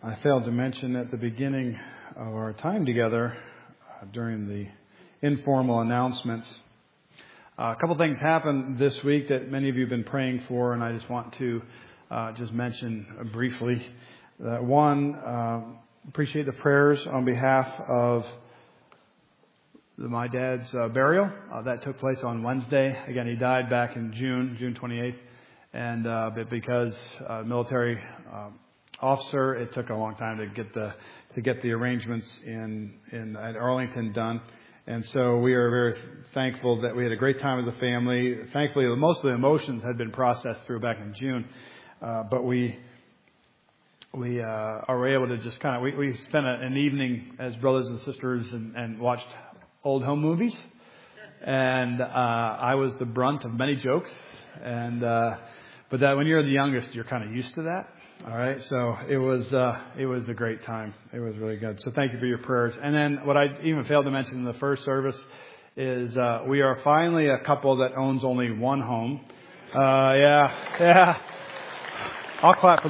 I failed to mention at the beginning of our time together during the informal announcements. A couple things happened this week that many of you have been praying for, and I just want to just mention briefly. One, appreciate the prayers on behalf of my dad's burial. That took place on Wednesday. Again, he died back in June 28th. And but because military officer, it took a long time to get the arrangements at Arlington done. And so we are very thankful that we had a great time as a family. Thankfully, most of the emotions had been processed through back in June, but we are able to just we spent an evening as brothers and sisters and watched old home movies. And I was the brunt of many jokes. And but that when you're the youngest, you're kind of used to that. All right. So it was a great time. It was really good. So thank you for your prayers. And then what I even failed to mention in the first service is we are finally a couple that owns only one home. Yeah. I'll clap for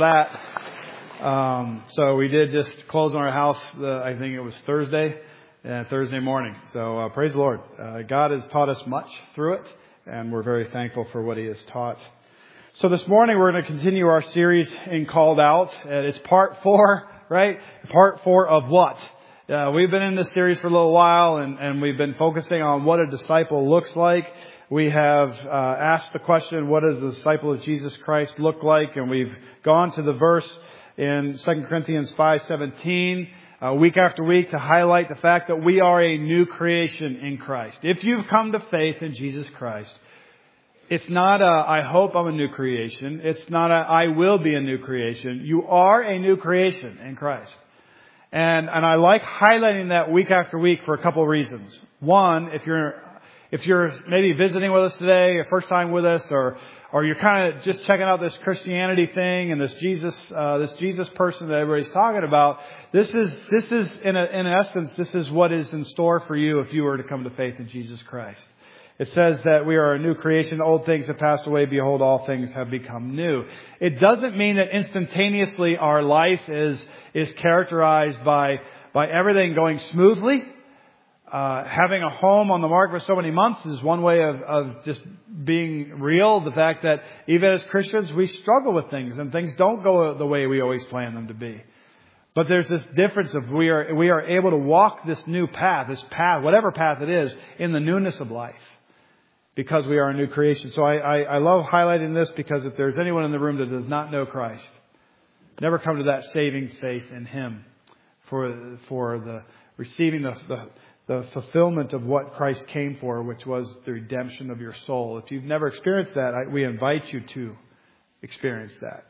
that. So we did just close on our house. I think it was Thursday morning. So praise the Lord. God has taught us much through it, and we're very thankful for what He has taught. So this morning we're going to continue our series in Called Out. It's part 4, right? Part 4 of what? We've been in this series for a little while, and we've been focusing on what a disciple looks like. We have asked the question, what does a disciple of Jesus Christ look like? And we've gone to the verse in 2 Corinthians 5:17 week after week to highlight the fact that we are a new creation in Christ. If you've come to faith in Jesus Christ, it's not I hope I'm a new creation. It's not I will be a new creation. You are a new creation in Christ. And I like highlighting that week after week for a couple of reasons. One, if you're maybe visiting with us today, or first time with us, or you're kind of just checking out this Christianity thing and this Jesus person that everybody's talking about, this is in essence, this is what is in store for you if you were to come to faith in Jesus Christ. It says that we are a new creation. Old things have passed away. Behold, all things have become new. It doesn't mean that instantaneously our life is characterized by everything going smoothly. Having a home on the market for so many months is one way of just being real. The fact that even as Christians, we struggle with things and things don't go the way we always plan them to be. But there's this difference of we are able to walk this new path, whatever path it is, in the newness of life. Because we are a new creation. So I love highlighting this because if there's anyone in the room that does not know Christ, never come to that saving faith in Him for the receiving the fulfillment of what Christ came for, which was the redemption of your soul. If you've never experienced that, we invite you to experience that.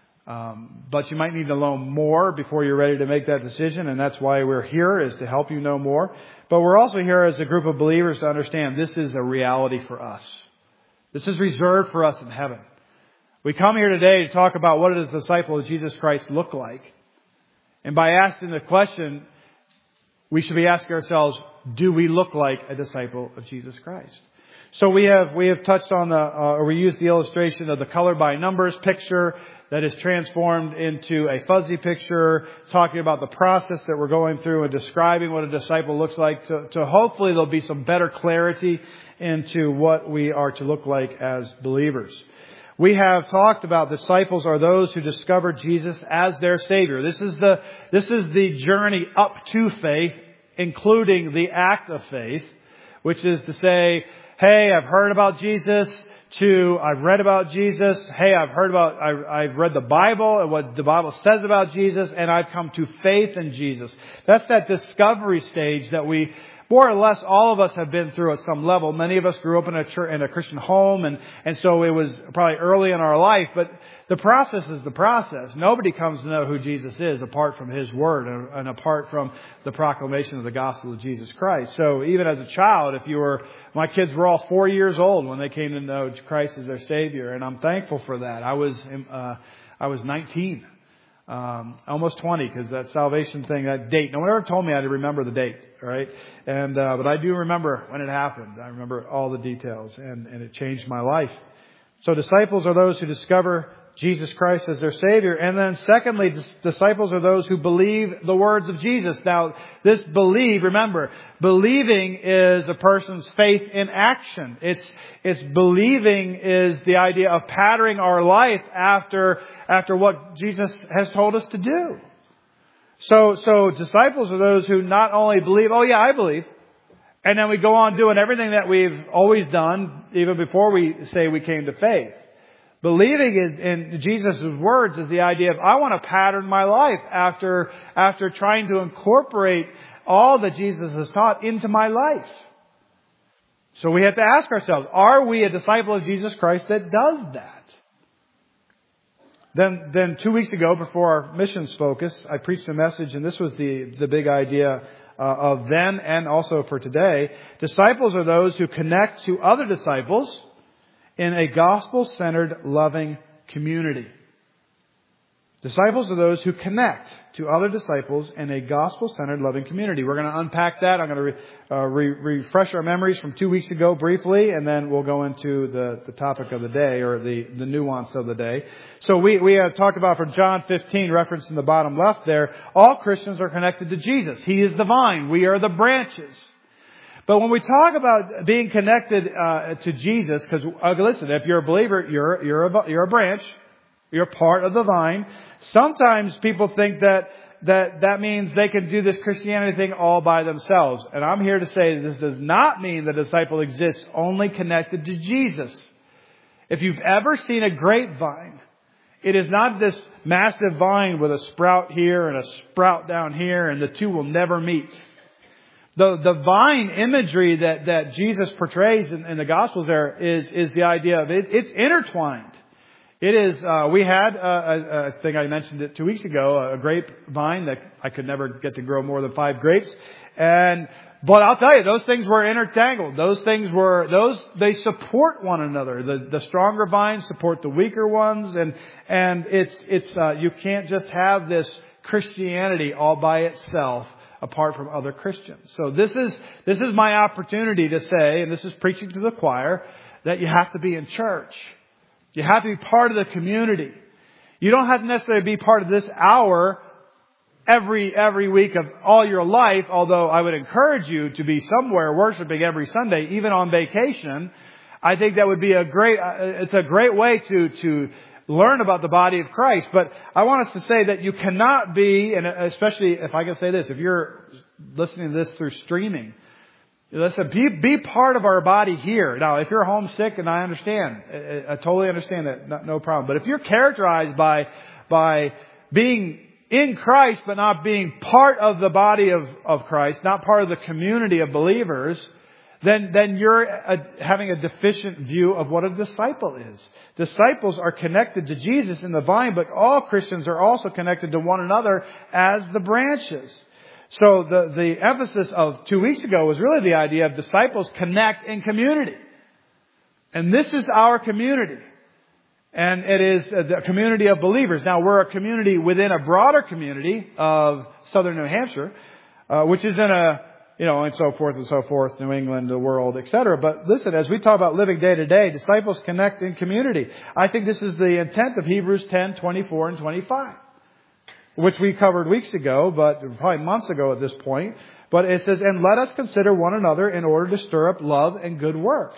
But you might need to know more before you're ready to make that decision, and that's why we're here, is to help you know more. But we're also here as a group of believers to understand this is a reality for us. This is reserved for us in heaven. We come here today to talk about what does a disciple of Jesus Christ look like. And by asking the question, we should be asking ourselves, do we look like a disciple of Jesus Christ? So we have touched on we used the illustration of the color by numbers picture that is transformed into a fuzzy picture, talking about the process that we're going through and describing what a disciple looks like to hopefully there'll be some better clarity into what we are to look like as believers. We have talked about disciples are those who discover Jesus as their Savior. This is the journey up to faith, including the act of faith, which is to say, hey, I've heard about Jesus, to I've read about Jesus, hey, I've read the Bible and what the Bible says about Jesus, and I've come to faith in Jesus. That's that discovery stage that we, more or less, all of us have been through at some level. Many of us grew up in a Christian home, and so it was probably early in our life. But the process is the process. Nobody comes to know who Jesus is apart from His Word and apart from the proclamation of the gospel of Jesus Christ. So even as a child, my kids were all 4 years old when they came to know Christ as their Savior, and I'm thankful for that. I was 19. Almost 20, because that salvation thing, that date. No one ever told me I had to remember the date, right? And but I do remember when it happened. I remember all the details, and it changed my life. So disciples are those who discover Jesus Christ as their Savior. And then secondly, disciples are those who believe the words of Jesus. Now, this believe, remember, believing is a person's faith in action. It's believing is the idea of patterning our life after what Jesus has told us to do. So disciples are those who not only believe, oh yeah, I believe, and then we go on doing everything that we've always done, even before we say we came to faith. Believing in Jesus' words is the idea of, I want to pattern my life after trying to incorporate all that Jesus has taught into my life. So we have to ask ourselves, are we a disciple of Jesus Christ that does that? Then 2 weeks ago, before our missions focus, I preached a message, and this was the big idea of then and also for today. Disciples are those who connect to other disciples in a gospel-centered, loving community. Disciples are those who connect to other disciples in a gospel-centered, loving community. We're going to unpack that. I'm going to refresh our memories from 2 weeks ago briefly, and then we'll go into the topic of the day, or the nuance of the day. So we have talked about from John 15, referenced in the bottom left there, all Christians are connected to Jesus. He is the vine. We are the branches. But when we talk about being connected to Jesus, because listen, if you're a believer, you're a branch, you're part of the vine. Sometimes people think that means they can do this Christianity thing all by themselves. And I'm here to say this does not mean the disciple exists only connected to Jesus. If you've ever seen a grapevine, it is not this massive vine with a sprout here and a sprout down here, and the two will never meet. The vine imagery that Jesus portrays in the Gospels there is the idea of it's intertwined. It is, we had, I think I mentioned it 2 weeks ago, a grapevine that I could never get to grow more than 5 grapes. But I'll tell you, those things were intertangled. They support one another. The stronger vines support the weaker ones. And you can't just have this Christianity all by itself apart from other Christians. So this is my opportunity to say, and this is preaching to the choir, that you have to be in church. You have to be part of the community. You don't have to necessarily be part of this hour every week of all your life, although I would encourage you to be somewhere worshiping every Sunday, even on vacation. I think that would be it's a great way to learn about the body of Christ. But I want us to say that you cannot be, and especially if I can say this, if you're listening to this through streaming, listen, be part of our body here. Now, if you're homesick, and I understand, I totally understand that, no problem. But if you're characterized by being in Christ, but not being part of the body of Christ, not part of the community of believers, then you're having a deficient view of what a disciple is. Disciples are connected to Jesus in the vine, but all Christians are also connected to one another as the branches. So the emphasis of 2 weeks ago was really the idea of disciples connect in community. And this is our community. And it is the community of believers. Now, we're a community within a broader community of southern New Hampshire, which is and so forth, New England, the world, etc. But listen, as we talk about living day to day, disciples connect in community. I think this is the intent of Hebrews 10, 24 and 25. Which we covered weeks ago, but probably months ago at this point. But it says, and let us consider one another in order to stir up love and good works.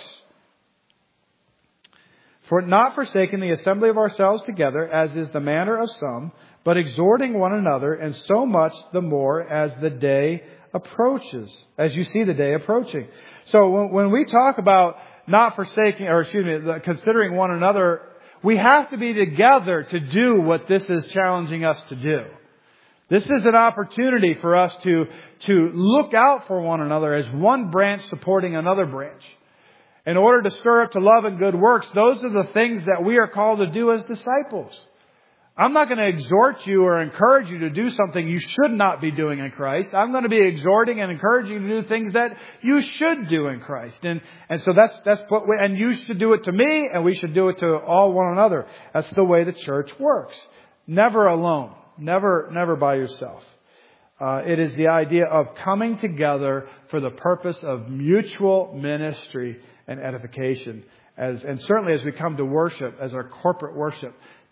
For not forsaking the assembly of ourselves together, as is the manner of some, but exhorting one another, and so much the more as the day approaches, as you see the day approaching. So when we talk about not forsaking, considering one another, we have to be together to do what this is challenging us to do. This is an opportunity for us to look out for one another as one branch supporting another branch. In order to stir up to love and good works, those are the things that we are called to do as disciples. I'm not going to exhort you or encourage you to do something you should not be doing in Christ. I'm going to be exhorting and encouraging you to do things that you should do in Christ. And so and you should do it to me, and we should do it to all one another. That's the way the church works. Never alone. Never by yourself. It is the idea of coming together for the purpose of mutual ministry and edification. And certainly as we come to worship, as our corporate worship,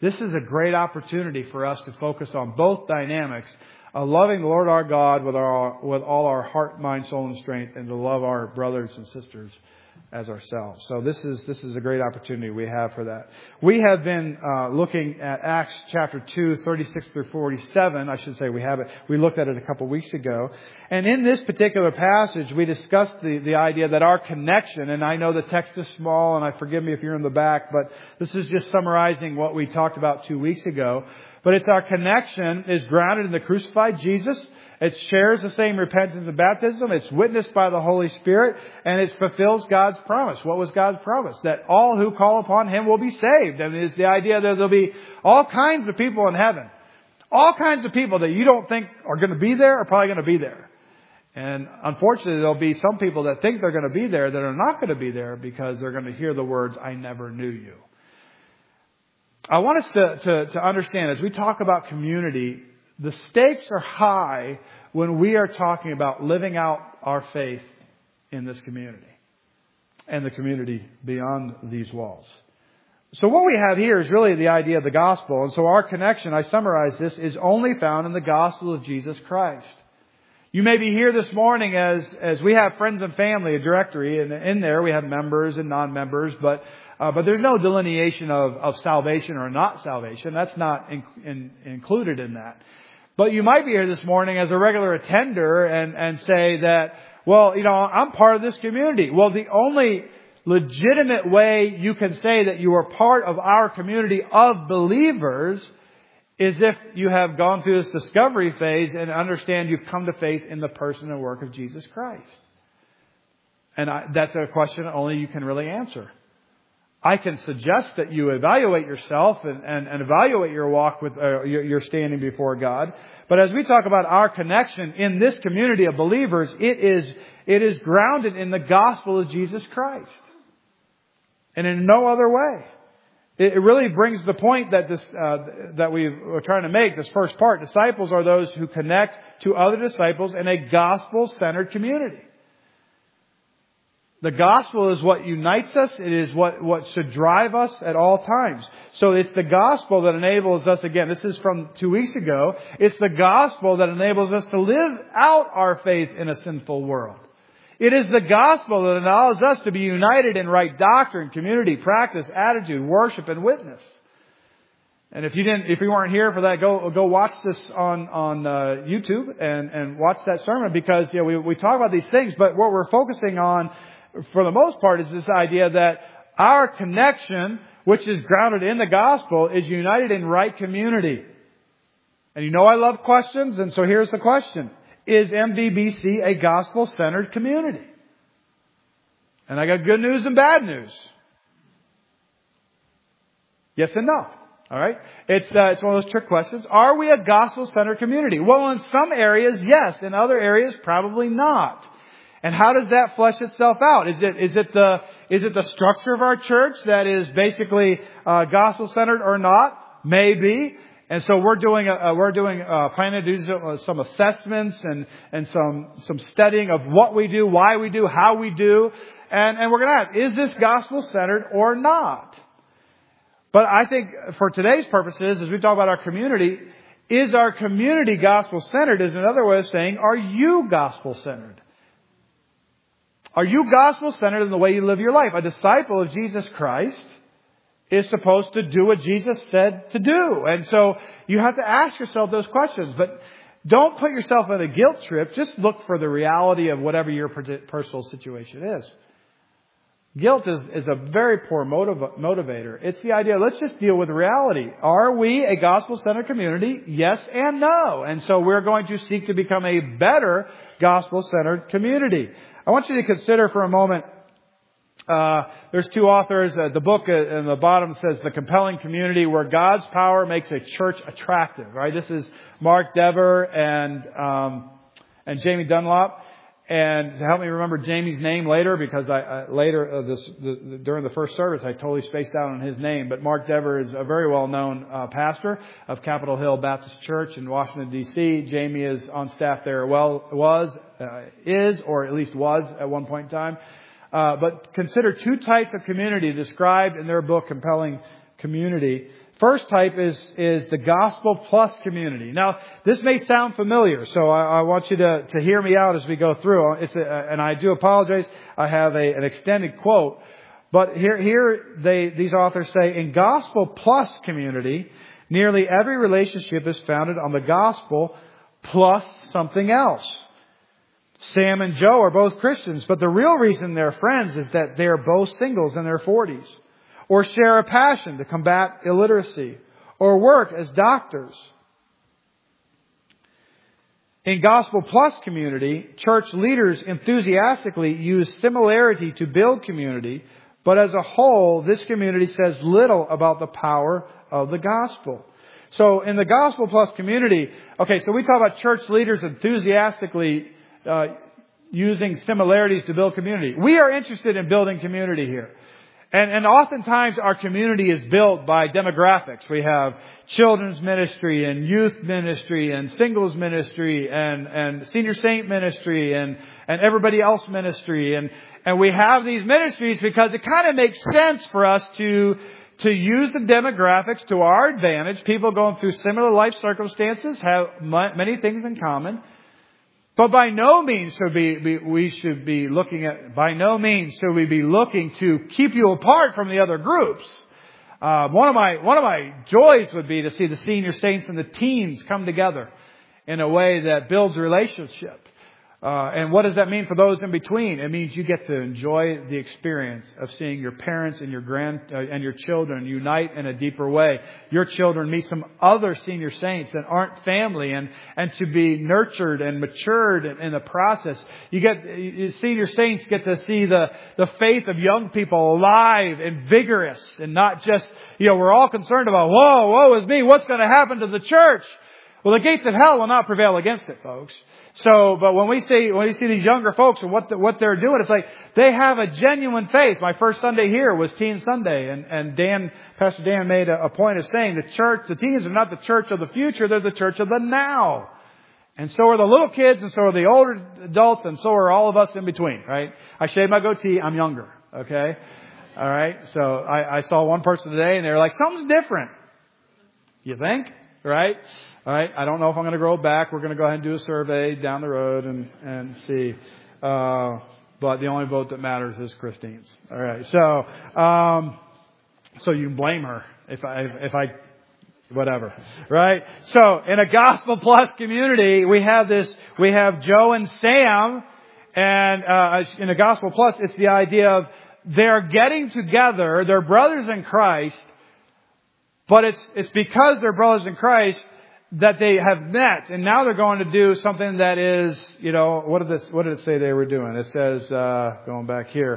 This is a great opportunity for us to focus on both dynamics of loving the Lord our God with all our heart, mind, soul, and strength, and to love our brothers and sisters as ourselves. So this is a great opportunity we have for that. We have been looking at Acts chapter 2, 36 through 47. I should say we have it. We looked at it a couple weeks ago. And in this particular passage, we discussed the idea that our connection, and I know the text is small, and forgive me if you're in the back, but this is just summarizing what we talked about 2 weeks ago. But it's our connection is grounded in the crucified Jesus. It shares the same repentance and baptism. It's witnessed by the Holy Spirit, and it fulfills God's promise. What was God's promise? That all who call upon Him will be saved. And it's the idea that there'll be all kinds of people in heaven. All kinds of people that you don't think are going to be there are probably going to be there. And unfortunately, there'll be some people that think they're going to be there that are not going to be there because they're going to hear the words, "I never knew you." I want us to understand, as we talk about community, the stakes are high when we are talking about living out our faith in this community and the community beyond these walls. So what we have here is really the idea of the gospel. And so our connection, I summarize this, is only found in the gospel of Jesus Christ. You may be here this morning as we have friends and family, a directory, and in there we have members and non-members, but there's no delineation of salvation or not salvation. That's not included in that. But you might be here this morning as a regular attender and say that, well, I'm part of this community. Well, the only legitimate way you can say that you are part of our community of believers is if you have gone through this discovery phase and understand you've come to faith in the person and work of Jesus Christ. And that's a question only you can really answer. I can suggest that you evaluate yourself and evaluate your walk with your standing before God. But as we talk about our connection in this community of believers, it is grounded in the gospel of Jesus Christ, and in no other way. It really brings the point that we were trying to make. This first part: disciples are those who connect to other disciples in a gospel-centered community. The gospel is what unites us. It is what should drive us at all times. So it's the gospel that enables us, again, this is from 2 weeks ago, it's the gospel that enables us to live out our faith in a sinful world. It is the gospel that allows us to be united in right doctrine, community, practice, attitude, worship, and witness. And if you weren't here for that, go watch this on YouTube and watch that sermon, because we talk about these things, but what we're focusing on for the most part is this idea that our connection, which is grounded in the gospel, is united in right community. And I love questions, and so here's the question: is MVBC a gospel-centered community? And I got good news and bad news. Yes and no. All right? It's one of those trick questions. Are we a gospel-centered community? Well, in some areas, yes. In other areas, probably not. And how does that flesh itself out? Is it the structure of our church that is basically gospel-centered or not? Maybe. And so we're planning to do some assessments and some studying of what we do, why we do, how we do, and we're going to ask, is this gospel-centered or not? But I think for today's purposes, as we talk about our community, is our community gospel-centered? Is another way of saying, are you gospel-centered? Are you gospel-centered in the way you live your life? A disciple of Jesus Christ is supposed to do what Jesus said to do. And so you have to ask yourself those questions. But don't put yourself on a guilt trip. Just look for the reality of whatever your personal situation is. Guilt is a very poor motivator. It's the idea, let's just deal with reality. Are we a gospel-centered community? Yes and no. And so we're going to seek to become a better gospel-centered community. I want you to consider for a moment, there's two authors. The book in the bottom says The Compelling Community Where God's Power Makes a Church Attractive. Right? This is Mark Dever and Jamie Dunlop. And to help me remember Jamie's name later, because during the first service I totally spaced out on his name. But Mark Dever is a very well-known pastor of Capitol Hill Baptist Church in Washington, D.C. Jamie is on staff there. Is, or at least was at one point in time. But consider two types of community described in their book, Compelling Community. First type is the gospel plus community. Now, this may sound familiar, so I want you to hear me out as we go through. And I do apologize. I have an extended quote. But these authors say, in gospel plus community, nearly every relationship is founded on the gospel plus something else. Sam and Joe are both Christians, but the real reason they're friends is that they're both singles in their 40s, or share a passion to combat illiteracy, or work as doctors. In Gospel Plus community, church leaders enthusiastically use similarity to build community, but as a whole, this community says little about the power of the gospel. So in the Gospel Plus community, okay, so we talk about church leaders enthusiastically using similarities to build community. We are interested in building community here. And oftentimes our community is built by demographics. We have children's ministry and youth ministry and singles ministry and senior saint ministry and everybody else ministry. And we have these ministries because it kind of makes sense for us to use the demographics to our advantage. People going through similar life circumstances have many things in common. But by no means should we be looking to keep you apart from the other groups. One of my joys would be to see the senior saints and the teens come together in a way that builds relationship. And what does that mean for those in between? It means you get to enjoy the experience of seeing your parents and your children unite in a deeper way. Your children meet some other senior saints that aren't family and to be nurtured and matured in the process. Senior saints get to see the faith of young people alive and vigorous and not just, we're all concerned about, woe is me, what's going to happen to the church? Well, the gates of hell will not prevail against it, folks. So, but when we see these younger folks and what they're doing, it's like they have a genuine faith. My first Sunday here was Teen Sunday, and Pastor Dan made a point of saying the teens are not the church of the future, they're the church of the now. And so are the little kids, and so are the older adults, and so are all of us in between, right? I shave my goatee, I'm younger, okay? All right, so I saw one person today, and they were like, something's different. You think? Right? All right. I don't know if I'm going to grow back. We're going to go ahead and do a survey down the road and see. But the only vote that matters is Christine's. All right. So you can blame her if I whatever. Right? So in a Gospel Plus community, we have Joe and Sam, and in a Gospel Plus, it's the idea of they're getting together, they're brothers in Christ. But it's because they're brothers in Christ that they have met, and now they're going to do something that is, what did it say they were doing? It says, going back here,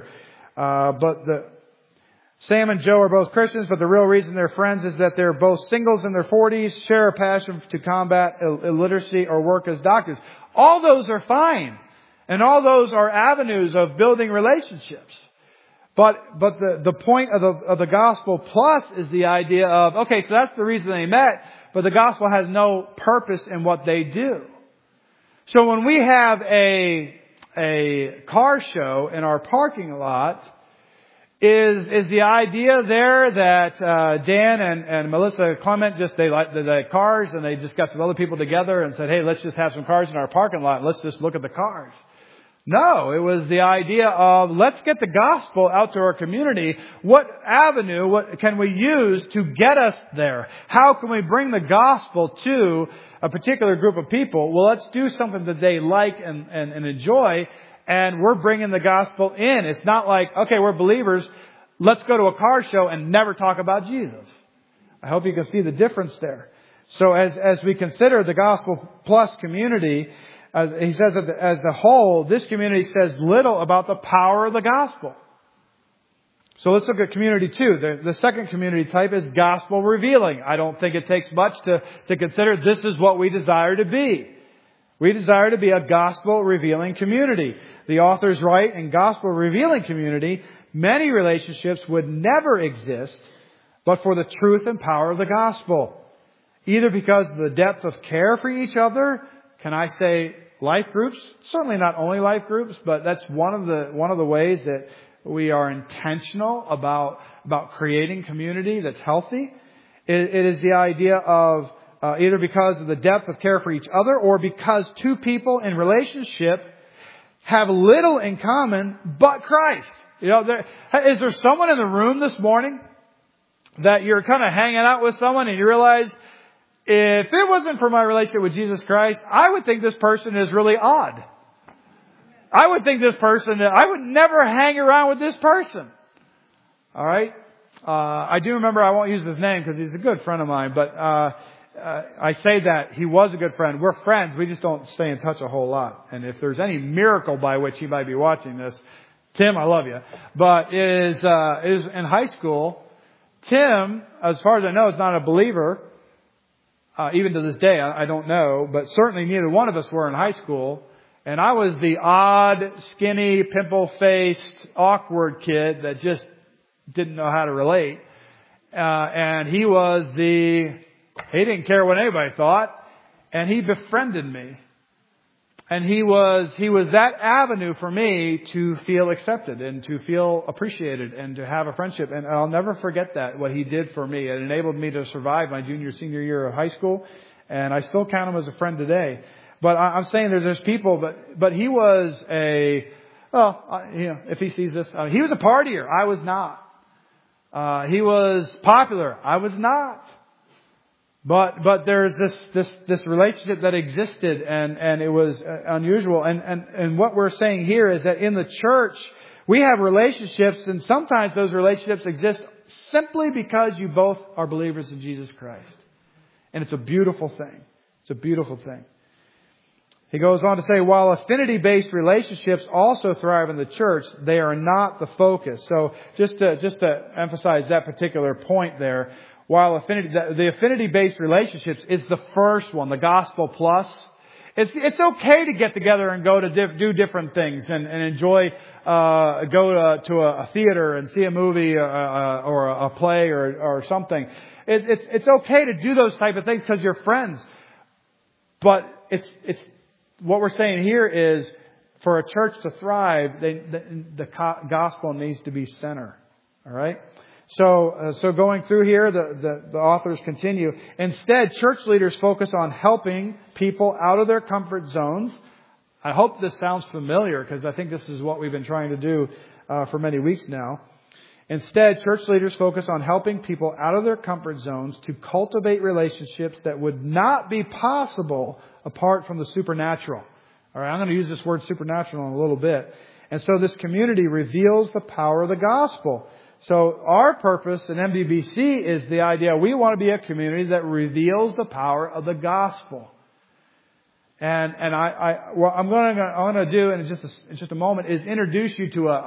Sam and Joe are both Christians, but the real reason they're friends is that they're both singles in their 40s, share a passion to combat illiteracy, or work as doctors. All those are fine, and all those are avenues of building relationships. But the point of the Gospel Plus is the idea of, okay, so that's the reason they met, but the gospel has no purpose in what they do. So when we have a car show in our parking lot, is the idea there that Dan and Melissa Clement they like the cars, and they just got some other people together and said, hey, let's just have some cars in our parking lot and let's just look at the cars. No, it was the idea of let's get the gospel out to our community. What avenue can we use to get us there? How can we bring the gospel to a particular group of people? Well, let's do something that they like and enjoy, and we're bringing the gospel in. It's not like, okay, we're believers, let's go to a car show and never talk about Jesus. I hope you can see the difference there. So as we consider the Gospel Plus community, as he says, as a whole, this community says little about the power of the gospel. So let's look at community 2. The second community type is gospel revealing. I don't think it takes much to consider this is what we desire to be. We desire to be a gospel revealing community. The authors write, in gospel revealing community, many relationships would never exist but for the truth and power of the gospel. Either because of the depth of care for each other. Can I say life groups? Certainly not only life groups, but that's one of the ways that we are intentional about creating community that's healthy. It is the idea of either because of the depth of care for each other or because two people in relationship have little in common but Christ. You know, is there someone in the room this morning that you're kind of hanging out with someone and you realize, if it wasn't for my relationship with Jesus Christ, I would think this person is really odd. I would think this person, I would never hang around with this person. All right? I do remember, I won't use his name because he's a good friend of mine, but I say that he was a good friend. We're friends. We just don't stay in touch a whole lot. And if there's any miracle by which he might be watching this, Tim, I love you. But is in high school, Tim, as far as I know, is not a believer. Even to this day, I don't know. But certainly neither one of us were in high school. And I was the odd, skinny, pimple-faced, awkward kid that just didn't know how to relate. And he didn't care what anybody thought. And he befriended me. And he was that avenue for me to feel accepted and to feel appreciated and to have a friendship. And I'll never forget that, what he did for me. It enabled me to survive my senior year of high school. And I still count him as a friend today. But I'm saying there's people, but he was if he sees this, he was a partier. I was not. He was popular. I was not. But there's this relationship that existed and it was unusual. And what we're saying here is that in the church, we have relationships, and sometimes those relationships exist simply because you both are believers in Jesus Christ. And it's a beautiful thing. It's a beautiful thing. He goes on to say, while affinity-based relationships also thrive in the church, they are not the focus. So just to emphasize that particular point there, while the affinity-based relationships is the first one, the gospel plus. It's okay to get together and go to do different things and enjoy, go to a theater and see a movie or a play or something. It's okay to do those type of things because you're friends. But it's what we're saying here is, for a church to thrive, the gospel needs to be center. All right. So going through here, the authors continue. Instead, church leaders focus on helping people out of their comfort zones. I hope this sounds familiar because I think this is what we've been trying to do for many weeks now. Instead, church leaders focus on helping people out of their comfort zones to cultivate relationships that would not be possible apart from the supernatural. All right, I'm going to use this word supernatural in a little bit. And so this community reveals the power of the gospel. So our purpose in MBBC is the idea we want to be a community that reveals the power of the gospel. And what I'm going to do in just a moment is introduce you to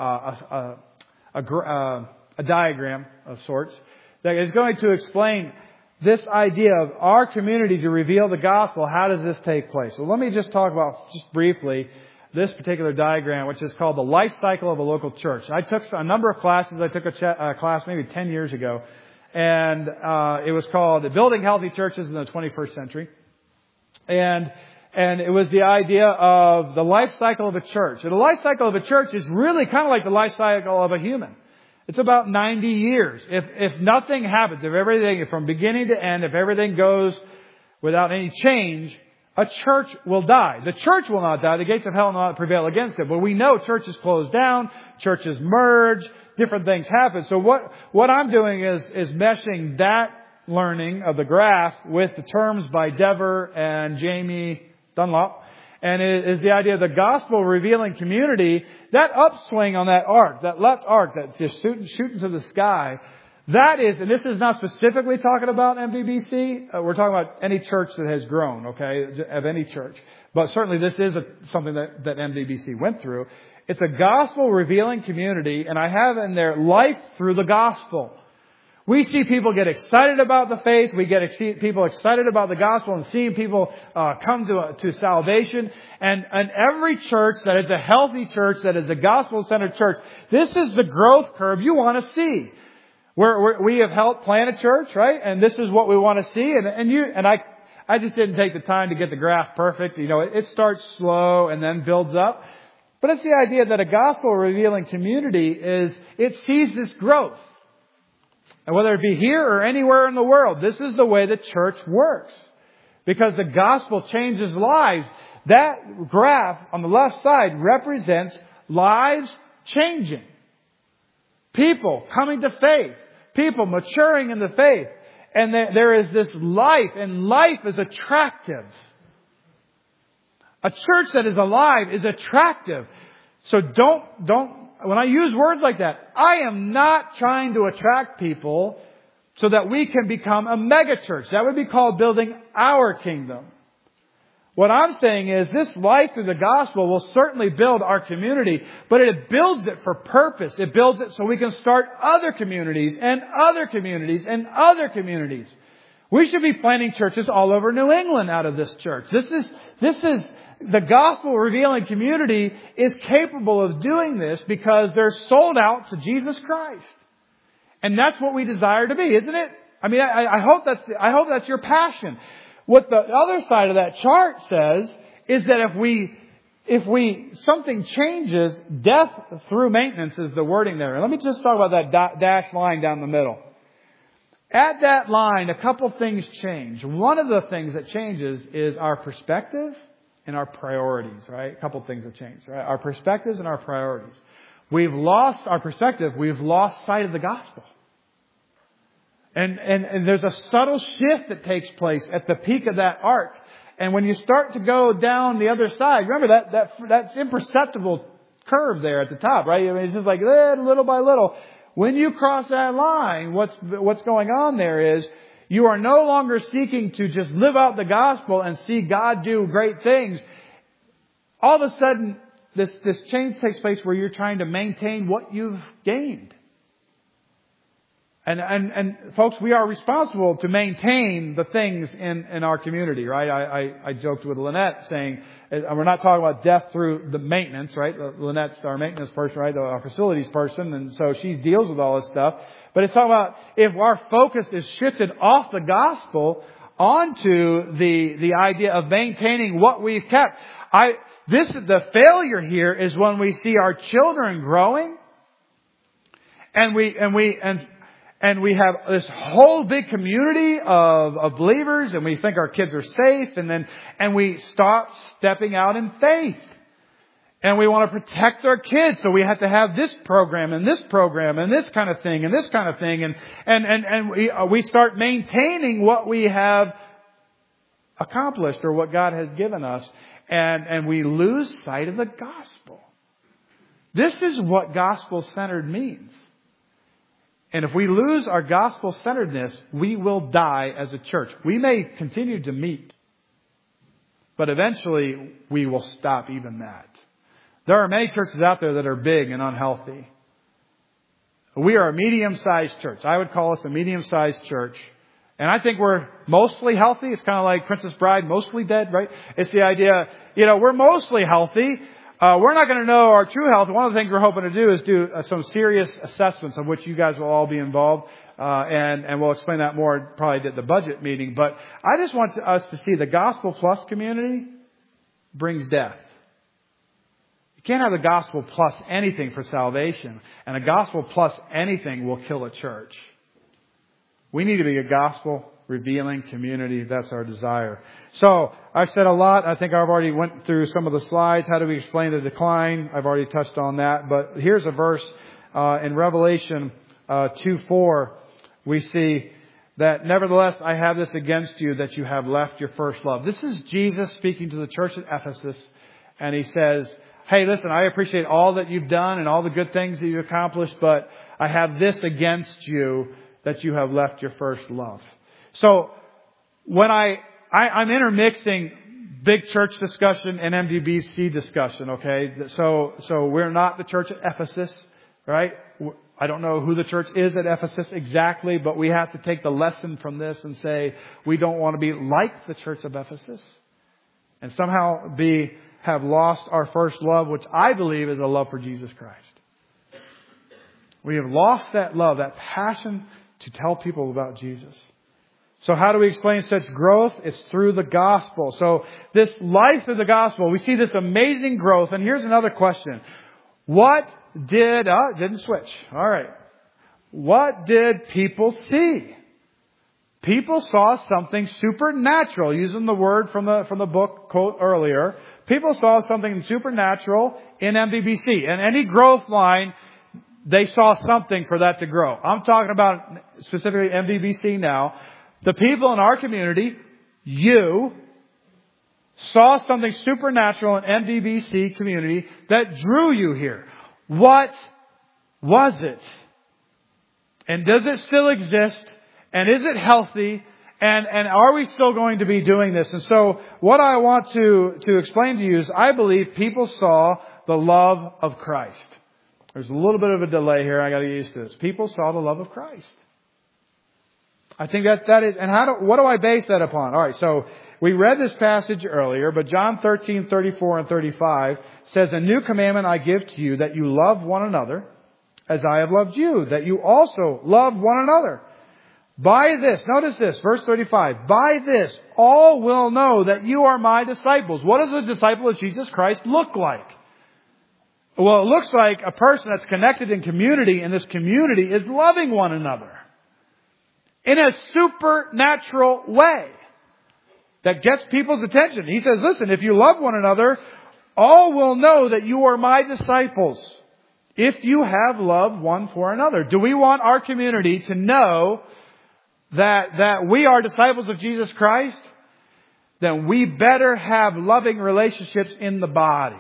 a diagram of sorts that is going to explain this idea of our community to reveal the gospel. How does this take place? So let me just talk about, just briefly, this particular diagram, which is called the life cycle of a local church. I took a number of classes. I took a class maybe 10 years ago, and it was called Building Healthy Churches in the 21st Century. And it was the idea of the life cycle of a church. And the life cycle of a church is really kind of like the life cycle of a human. It's about 90 years. If nothing happens, if everything, from beginning to end, if everything goes without any change, a church will die. The church will not die. The gates of hell will not prevail against it. But we know churches close down, churches merge, different things happen. So what I'm doing is meshing that learning of the graph with the terms by Dever and Jamie Dunlop. And it is the idea of the gospel revealing community, that upswing on that arc, that left arc that's just shooting to the sky. That is, and this is not specifically talking about MBBC. We're talking about any church that has grown, okay, of any church. But certainly this is something that MBBC went through. It's a gospel revealing community, and I have in there life through the gospel. We see people get excited about the faith. We get people excited about the gospel and seeing people come to salvation. And every church that is a healthy church, that is a gospel-centered church, this is the growth curve you want to see. We have helped plant a church, right? And this is what we want to see. And I just didn't take the time to get the graph perfect. You know, it starts slow and then builds up. But it's the idea that a gospel-revealing community it sees this growth. And whether it be here or anywhere in the world, this is the way the church works. Because the gospel changes lives. That graph on the left side represents lives changing. People coming to faith. People maturing in the faith. And there is this life, and life is attractive. A church that is alive is attractive. So don't, when I use words like that, I am not trying to attract people so that we can become a mega church. That would be called building our kingdom. What I'm saying is this life through the gospel will certainly build our community, but it builds it for purpose. It builds it so we can start other communities and other communities and other communities. We should be planting churches all over New England out of this church. This is the gospel revealing community is capable of doing this because they're sold out to Jesus Christ. And that's what we desire to be, isn't it? I mean, I hope that's your passion. What the other side of that chart says is that if something changes, death through maintenance is the wording there. And let me just talk about that dashed line down the middle. At that line, a couple things change. One of the things that changes is our perspective and our priorities, right? A couple things have changed, right? Our perspectives and our priorities. We've lost our perspective. We've lost sight of the gospel. And there's a subtle shift that takes place at the peak of that arc. And when you start to go down the other side, remember that's imperceptible curve there at the top, right? I mean, it's just like little by little. When you cross that line, what's going on there is you are no longer seeking to just live out the gospel and see God do great things. All of a sudden, this change takes place where you're trying to maintain what you've gained. And folks, we are responsible to maintain the things in our community, right? I joked with Lynette saying, we're not talking about death through the maintenance, right? Lynette's our maintenance person, right? Our facilities person. And so she deals with all this stuff. But it's talking about if our focus is shifted off the gospel onto the idea of maintaining what we've kept. The failure here is when we see our children growing and we have this whole big community of believers, and we think our kids are safe, and we stop stepping out in faith. And we want to protect our kids, so we have to have this program and this program and this kind of thing and this kind of thing, and we start maintaining what we have accomplished or what God has given us, and we lose sight of the gospel. This is what gospel-centered means. And if we lose our gospel-centeredness, we will die as a church. We may continue to meet, but eventually we will stop even that. There are many churches out there that are big and unhealthy. We are a medium-sized church. I would call us a medium-sized church. And I think we're mostly healthy. It's kind of like Princess Bride, mostly dead, right? It's the idea, we're mostly healthy. We're not going to know our true health. One of the things we're hoping to do is do some serious assessments of which you guys will all be involved. And we'll explain that more probably at the budget meeting. But I just want us to see the Gospel Plus community brings death. You can't have the Gospel Plus anything for salvation. And a Gospel Plus anything will kill a church. We need to be a gospel revealing community. That's our desire. So I've said a lot. I think I've already went through some of the slides. How do we explain the decline? I've already touched on that. But here's a verse in Revelation 2:4. We see that nevertheless I have this against you, that you have left your first love. This is Jesus speaking to the church at Ephesus. And he says, hey, listen, I appreciate all that you've done and all the good things that you've accomplished, but I have this against you, that you have left your first love. So when I'm intermixing big church discussion and MDBC discussion, okay? So we're not the church at Ephesus, right? I don't know who the church is at Ephesus exactly, but we have to take the lesson from this and say we don't want to be like the church of Ephesus and somehow have lost our first love, which I believe is a love for Jesus Christ. We have lost that love, that passion to tell people about Jesus. So how do we explain such growth? It's through the gospel. So this life of the gospel, we see this amazing growth. And here's another question. Didn't switch. All right. what did people see? People saw something supernatural, using the word from the book quote earlier. People saw something supernatural in MBBC. And any growth line, they saw something for that to grow. I'm talking about specifically MBBC now. The people in our community, you, saw something supernatural in MBBC community that drew you here. What was it? And does it still exist? And is it healthy? And are we still going to be doing this? And so what I want to explain to you is I believe people saw the love of Christ. There's a little bit of a delay here. I got to get used to this. People saw the love of Christ. I think that is, and what do I base that upon? All right, so we read this passage earlier, but John 13:34 and 35 says, "A new commandment I give to you, that you love one another as I have loved you, that you also love one another. By this," notice this, verse 35, "by this all will know that you are my disciples." What does a disciple of Jesus Christ look like? Well, it looks like a person that's connected in community, and this community is loving one another in a supernatural way that gets people's attention. He says, listen, if you love one another, all will know that you are my disciples if you have love one for another. Do we want our community to know that we are disciples of Jesus Christ? Then we better have loving relationships in the body.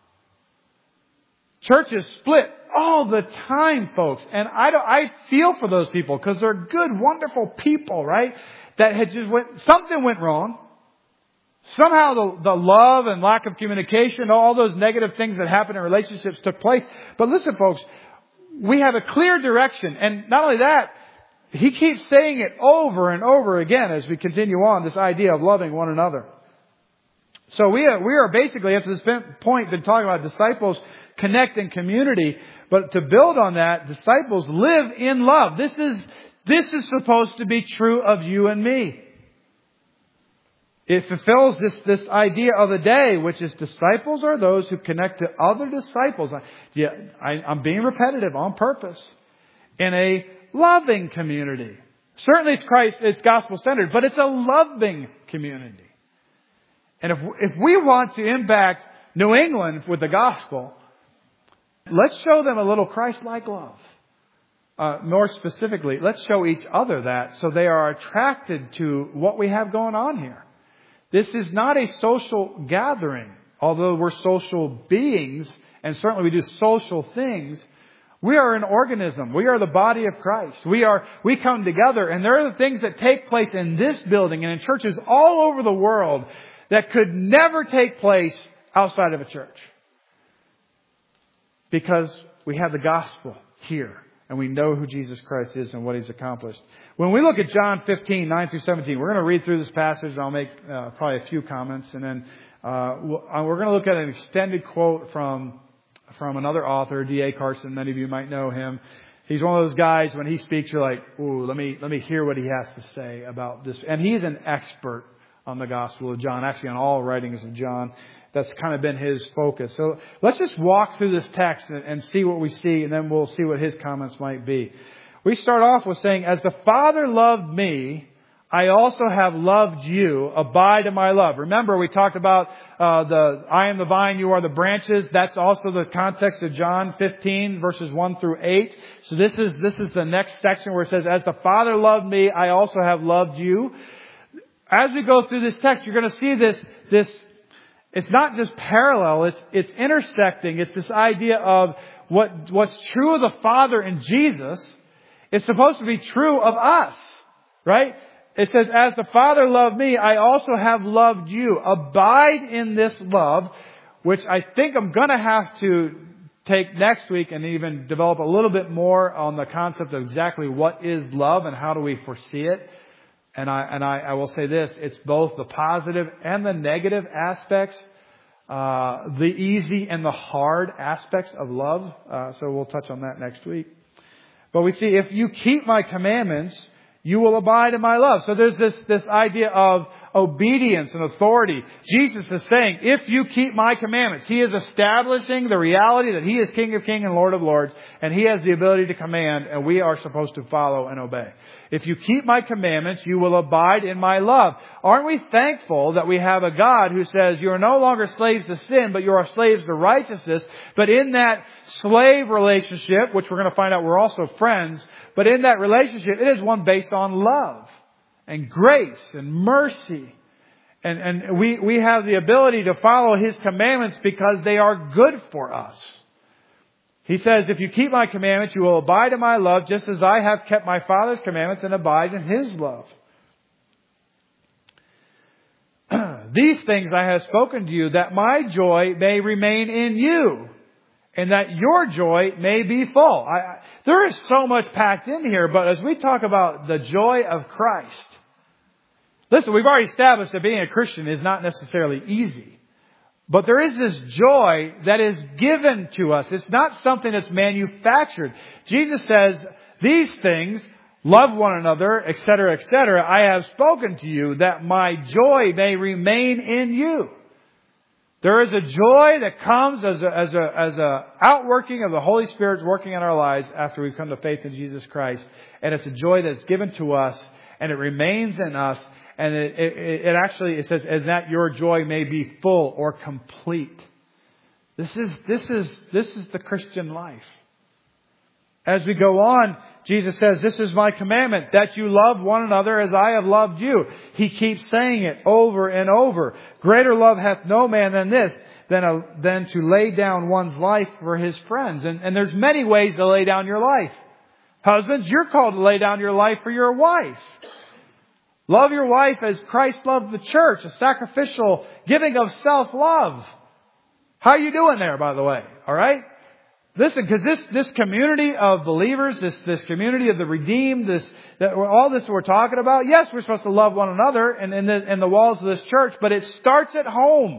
Churches split all the time, folks. And I feel for those people because they're good, wonderful people, right? That had something went wrong. Somehow the love and lack of communication, all those negative things that happen in relationships took place. But listen, folks, we have a clear direction. And not only that, he keeps saying it over and over again as we continue on, this idea of loving one another. So we are basically, up to this point, been talking about disciples connect in community. But to build on that, disciples live in love. This is supposed to be true of you and me. It fulfills this idea of the day, which is disciples are those who connect to other disciples. I'm being repetitive on purpose. In a loving community. Certainly it's gospel-centered, but it's a loving community. And if we want to impact New England with the gospel, let's show them a little Christ-like love. More specifically, let's show each other that so they are attracted to what we have going on here. This is not a social gathering, although we're social beings, and certainly we do social things. We are an organism. We are the body of Christ. We come together, and there are the things that take place in this building and in churches all over the world that could never take place outside of a church. Because we have the gospel here, and we know who Jesus Christ is and what He's accomplished. When we look at John 15, 9 through 17, we're going to read through this passage, and I'll make probably a few comments, and then we're going to look at an extended quote from another author, D.A. Carson. Many of you might know him. He's one of those guys, when he speaks, you're like, ooh, let me hear what he has to say about this. And he's an expert on the Gospel of John, actually on all writings of John. That's kind of been his focus. So let's just walk through this text and see what we see, and then we'll see what his comments might be. We start off with saying, as the Father loved me, I also have loved you. Abide in my love. Remember, we talked about I am the vine, you are the branches. That's also the context of John 15, verses 1 through 8. So this is the next section where it says, as the Father loved me, I also have loved you. As we go through this text, you're going to see this. It's not just parallel, it's intersecting. It's this idea of what's true of the Father in Jesus is supposed to be true of us, right? It says, as the Father loved me, I also have loved you. Abide in this love, which I think I'm going to have to take next week and even develop a little bit more on the concept of exactly what is love and how do we foresee it. And I will say this, it's both the positive and the negative aspects, the easy and the hard aspects of love. So we'll touch on that next week. But we see, if you keep my commandments, you will abide in my love. So there's this idea of obedience and authority. Jesus is saying, if you keep my commandments, He is establishing the reality that He is King of Kings and Lord of Lords, and He has the ability to command, and we are supposed to follow and obey. If you keep my commandments, you will abide in my love. Aren't we thankful that we have a God who says, you are no longer slaves to sin, but you are slaves to righteousness. But in that slave relationship, which we're going to find out we're also friends, but in that relationship, it is one based on love and grace and mercy. And we have the ability to follow His commandments because they are good for us. He says, if you keep my commandments, you will abide in my love, just as I have kept my Father's commandments and abide in His love. These things I have spoken to you, that my joy may remain in you, and that your joy may be full. There is so much packed in here, but as we talk about the joy of Christ, listen, we've already established that being a Christian is not necessarily easy. But there is this joy that is given to us. It's not something that's manufactured. Jesus says, these things, love one another, etc., etc., I have spoken to you that my joy may remain in you. There is a joy that comes as a outworking of the Holy Spirit's working in our lives after we come to faith in Jesus Christ. And it's a joy that's given to us, and it remains in us. And it says, and that your joy may be full or complete. This is the Christian life. As we go on, Jesus says, this is my commandment, that you love one another as I have loved you. He keeps saying it over and over. Greater love hath no man than this, than to lay down one's life for his friends. And there's many ways to lay down your life. Husbands, you're called to lay down your life for your wife. Love your wife as Christ loved the church, a sacrificial giving of self-love. How are you doing there, by the way? All right? Listen, because this community of believers, this community of the redeemed, all this we're talking about, yes, we're supposed to love one another in the walls of this church, but it starts at home.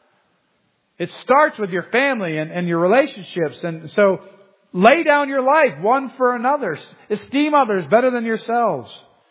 It starts with your family and your relationships. And so lay down your life one for another. Esteem others better than yourselves.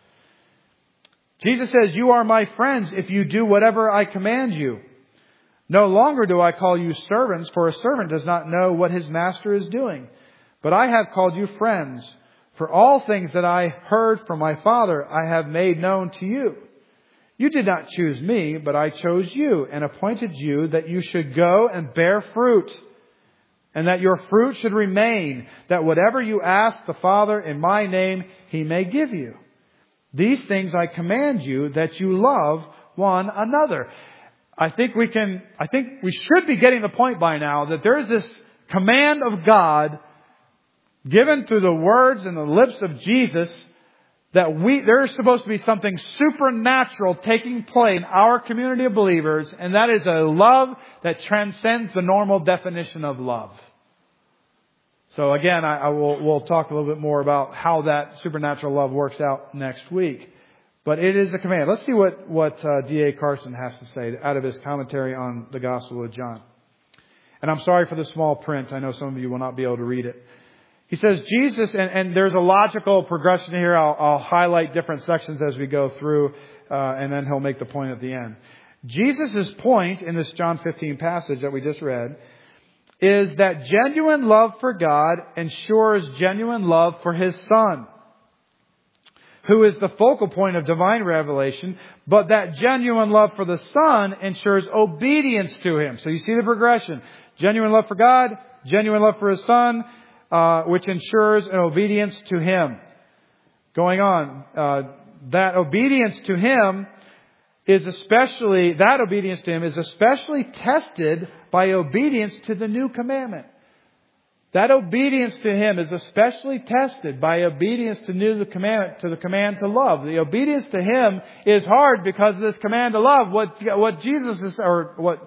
Jesus says, you are my friends if you do whatever I command you. No longer do I call you servants, for a servant does not know what his master is doing. But I have called you friends, for all things that I heard from my Father I have made known to you. You did not choose me, but I chose you and appointed you that you should go and bear fruit, and that your fruit should remain, that whatever you ask the Father in my name, He may give you. These things I command you, that you love one another. I think we should be getting the point by now that there is this command of God given through the words and the lips of Jesus that there is supposed to be something supernatural taking place in our community of believers, and that is a love that transcends the normal definition of love. So again, we'll talk a little bit more about how that supernatural love works out next week. But it is a command. Let's see what D.A. Carson has to say out of his commentary on the Gospel of John. And I'm sorry for the small print. I know some of you will not be able to read it. He says, Jesus, and there's a logical progression here. I'll highlight different sections as we go through, and then he'll make the point at the end. Jesus' point in this John 15 passage that we just read is that genuine love for God ensures genuine love for His Son, who is the focal point of divine revelation, but that genuine love for the Son ensures obedience to Him. So you see the progression. Genuine love for God, genuine love for His Son, which ensures an obedience to Him. Going on, that obedience to Him is especially tested by obedience to the new commandment. That obedience to Him is especially tested by obedience to the command to love. The obedience to Him is hard because of this command to love. What Jesus is, or what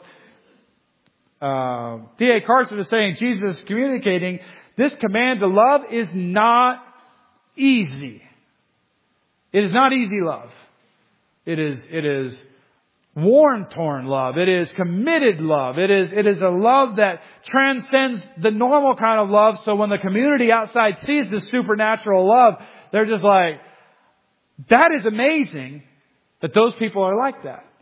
D.A. Carson is saying, Jesus is communicating, this command to love is not easy. It is not easy love. It is worn-torn love. It is committed love. It is a love that transcends the normal kind of love. So when the community outside sees this supernatural love, they're just like, that is amazing that those people are like that.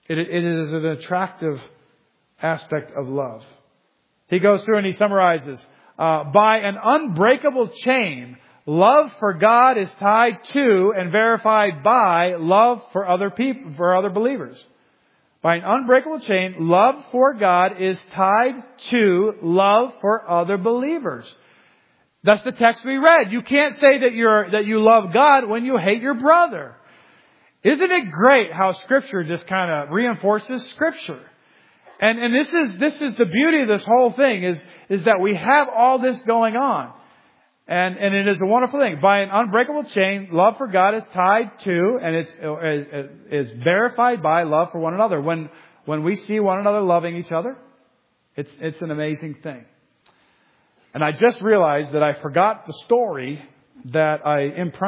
It is an attractive aspect of love. He goes through and he summarizes, by an unbreakable chain, love for God is tied to and verified by love for other people, for other believers. By an unbreakable chain, love for God is tied to love for other believers. That's the text we read. You can't say that you love God when you hate your brother. Isn't it great how Scripture just kind of reinforces Scripture? And this is the beauty of this whole thing is that we have all this going on. And it is a wonderful thing. By an unbreakable chain, love for God is tied to and it's verified by love for one another. When we see one another loving each other, it's an amazing thing. And I just realized that I forgot the story that I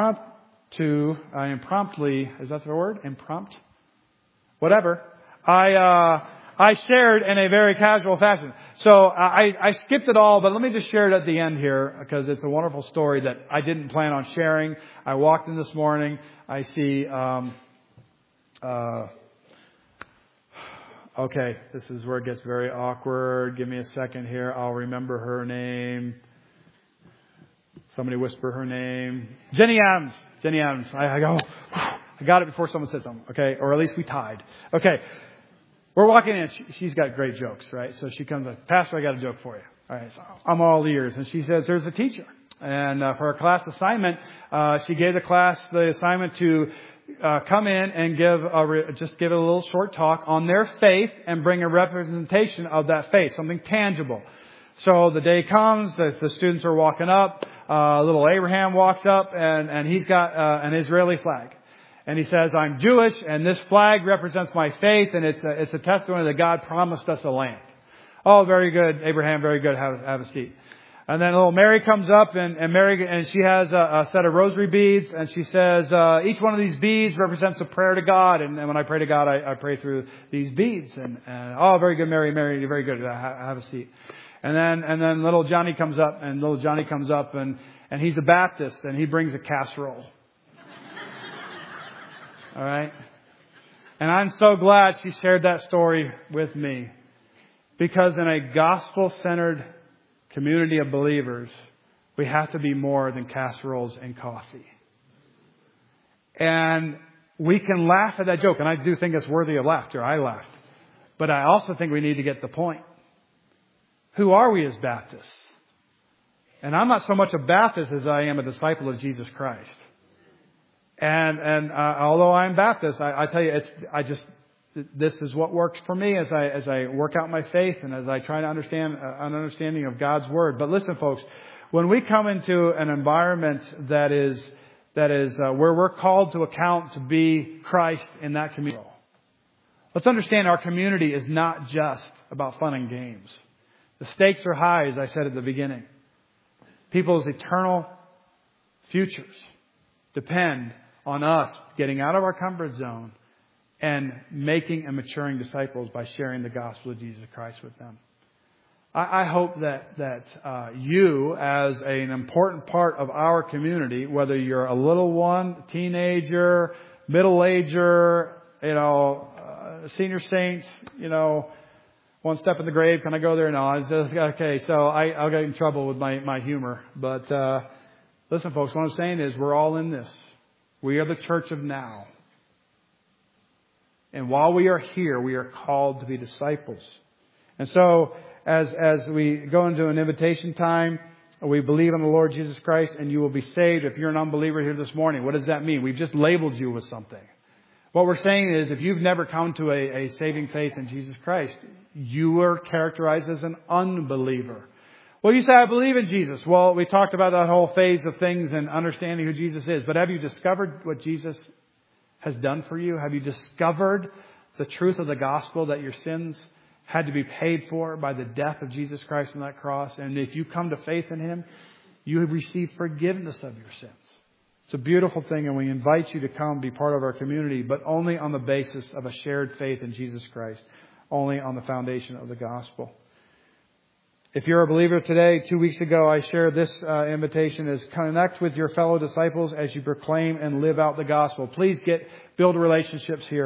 impromptly, is that the word? Impromptu? Whatever. I shared in a very casual fashion. So I skipped it all, but let me just share it at the end here because it's a wonderful story that I didn't plan on sharing. I walked in this morning. I see, okay, this is where it gets very awkward. Give me a second here. I'll remember her name. Somebody whisper her name. Jenny Adams. Jenny Adams. I go, I got it before someone said something. Okay. Or at least we tied. Okay. We're walking in. She's got great jokes, right? So she comes like, Pastor, I got a joke for you. All right. So I'm all ears. And she says, there's a teacher. And for a class assignment, she gave the class the assignment to come in and give a little short talk on their faith and bring a representation of that faith, something tangible. So the day comes, the students are walking up. Little Abraham walks up and he's got an Israeli flag. And he says, I'm Jewish and this flag represents my faith and it's a testimony that God promised us a land. Oh, very good, Abraham, very good. Have a seat. And then little Mary comes up and she has a set of rosary beads and she says, each one of these beads represents a prayer to God. And when I pray to God, I pray through these beads. And oh, very good, Mary, you're very good. Have a seat. And then little Johnny comes up and he's a Baptist and he brings a casserole. All right. And I'm so glad she shared that story with me because in a gospel-centered community of believers, we have to be more than casseroles and coffee. And we can laugh at that joke. And I do think it's worthy of laughter. I laughed. But I also think we need to get the point. Who are we as Baptists? And I'm not so much a Baptist as I am a disciple of Jesus Christ. And although I'm Baptist, I tell you, this is what works for me as I work out my faith and as I try to understand an understanding of God's Word. But listen, folks, when we come into an environment that is where we're called to account to be Christ in that community, let's understand our community is not just about fun and games. The stakes are high, as I said at the beginning. People's eternal futures depend on us getting out of our comfort zone and making and maturing disciples by sharing the gospel of Jesus Christ with them. I hope that you, as an important part of our community, whether you're a little one, teenager, middle-ager, senior saints, one step in the grave, can I go there? No, okay. So I'll get in trouble with my humor. But listen, folks, what I'm saying is we're all in this. We are the church of now. And while we are here, we are called to be disciples. And so as we go into an invitation time, we believe in the Lord Jesus Christ and you will be saved. If you're an unbeliever here this morning, what does that mean? We've just labeled you with something. What we're saying is if you've never come to a saving faith in Jesus Christ, you are characterized as an unbeliever. Well, you say, I believe in Jesus. Well, we talked about that whole phase of things and understanding who Jesus is. But have you discovered what Jesus has done for you? Have you discovered the truth of the gospel that your sins had to be paid for by the death of Jesus Christ on that cross? And if you come to faith in Him, you have received forgiveness of your sins. It's a beautiful thing, and we invite you to come be part of our community, but only on the basis of a shared faith in Jesus Christ, only on the foundation of the gospel. If you're a believer today, 2 weeks ago, I shared this invitation is connect with your fellow disciples as you proclaim and live out the gospel. Please build relationships here.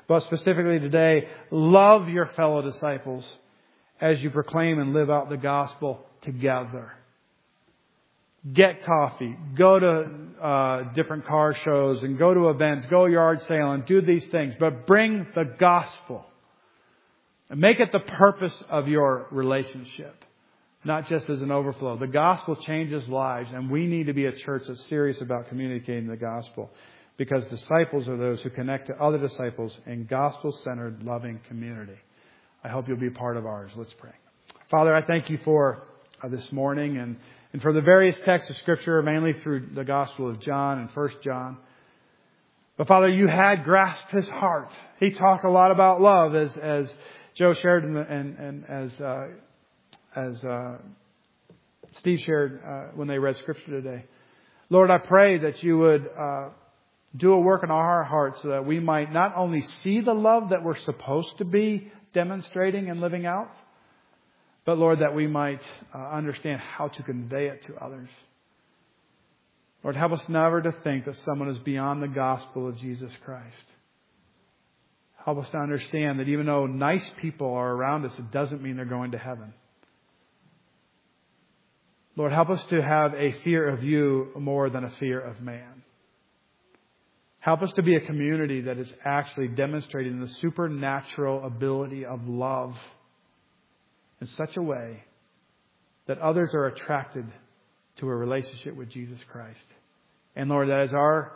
But specifically today, love your fellow disciples as you proclaim and live out the gospel together. Get coffee, go to different car shows and go to events, go yard sale and do these things. But bring the gospel and make it the purpose of your relationship, not just as an overflow. The gospel changes lives, and we need to be a church that's serious about communicating the gospel, because disciples are those who connect to other disciples in gospel-centered, loving community. I hope you'll be a part of ours. Let's pray. Father, I thank you for this morning and for the various texts of Scripture, mainly through the Gospel of John and 1 John. But Father, you had grasped his heart. He talked a lot about love, as Joe shared and as Steve shared when they read Scripture today. Lord, I pray that you would do a work in our hearts so that we might not only see the love that we're supposed to be demonstrating and living out, but Lord, that we might understand how to convey it to others. Lord, help us never to think that someone is beyond the gospel of Jesus Christ. Help us to understand that even though nice people are around us, it doesn't mean they're going to heaven. Lord, help us to have a fear of you more than a fear of man. Help us to be a community that is actually demonstrating the supernatural ability of love in such a way that others are attracted to a relationship with Jesus Christ. And Lord, that as our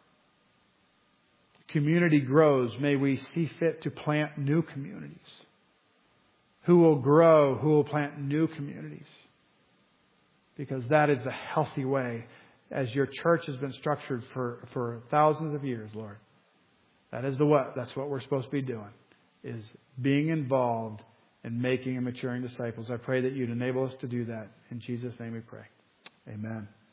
community grows, may we see fit to plant new communities. Who will grow, who will plant new communities. Because that is a healthy way, as your church has been structured for thousands of years, Lord. That's what we're supposed to be doing, is being involved in making and maturing disciples. I pray that you'd enable us to do that. In Jesus' name we pray. Amen.